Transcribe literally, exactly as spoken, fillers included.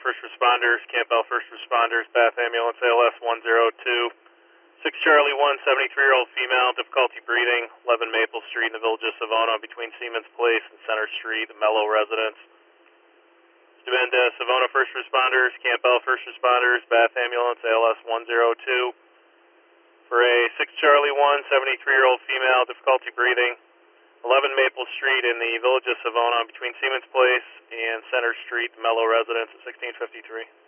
First Responders, Campbell First Responders, Bath Ambulance, A L S one zero two. six Charlie one, seventy-three-year-old female, difficulty breathing, eleven Maple Street in the village of Savona between Siemens Place and Center Street, Mellow Residence. Demand uh, Savona First Responders, Campbell First Responders, Bath Ambulance, A L S one zero two. For a six Charlie one, seventy-three-year-old female, difficulty breathing, eleven Maple Street in the village of Savona between Siemens Place and Center Street, Mellow Residence at sixteen fifty-three.